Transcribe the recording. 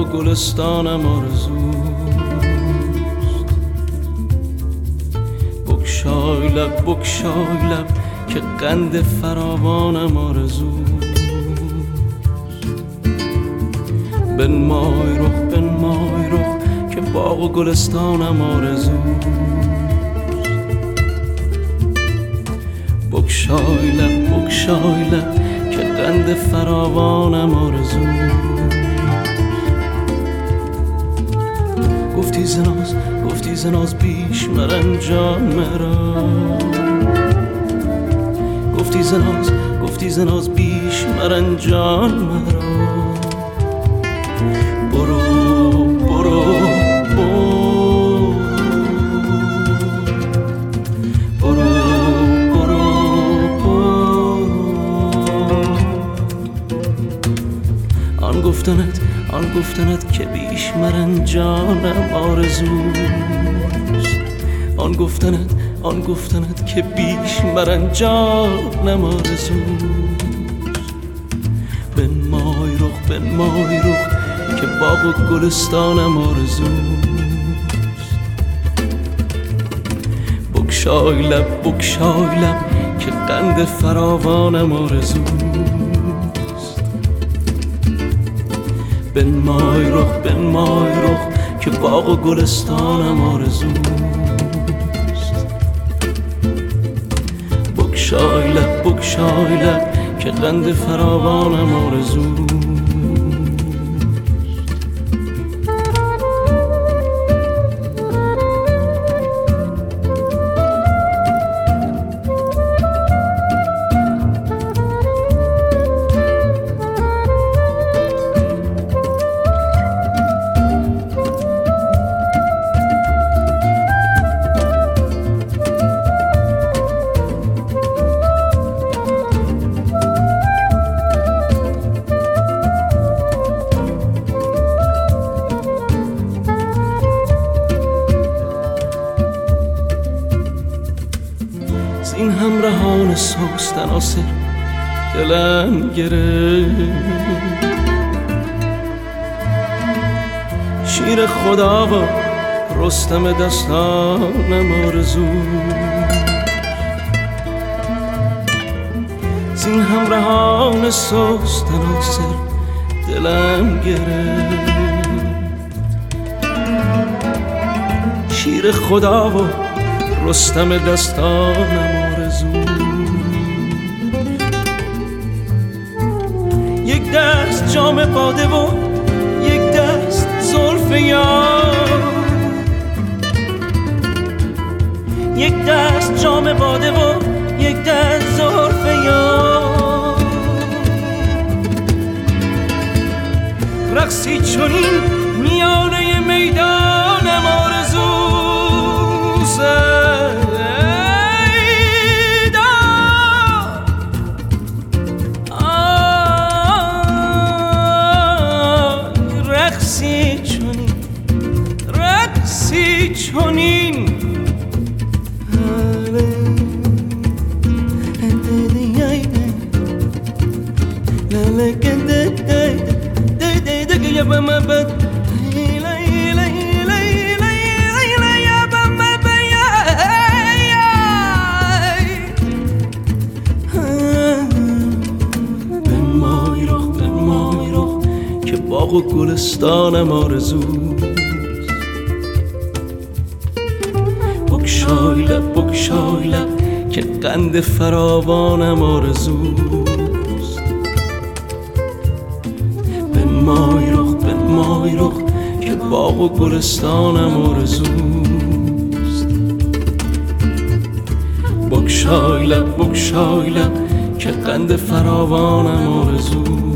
گلستانم آرزوست. بگشای لب که قند فراوانم آرزوست. بنمای رخ که باغ و گلستانم آرزوست. بگشای لب که قند فراوانم آرزوست. گفتی زناز بیش مرنجان مرا. گفتی زناز بیش مرنجان مرا. آن گفتنت که بیش مرنجانم آرزوست. آن گفتنت که بیش مرنجانم آرزوست. بنمای رخ که باغ و گلستانم آرزوست. بگشای لب که قند فراوانم آرزوست. بنمای رخ که باغ و گلستانم آرزوست. بگشای لب که قند فراوانم آرزوست. این همراهان سوستن آسر دلم گرفت. شیر خدا و رستم دستانم آرزوست. این همراهان سوستن آسر دلم گرفت. شیر خدا و رستم دستانم آرزوست. یک دست جام باده و یک دست زلف یار. یک دست جام باده و یک دست زلف یار. رقصی چنین میانه میدانم آرزوست. رقصی چنین بنمای رخ که باغ و گلستانم آرزوست. بگشای لب که قند فراوانم آرزوست. بنمای رخ که باغ و گلستانم آرزوست. بگشای لب که قند فراوانم آرزوست.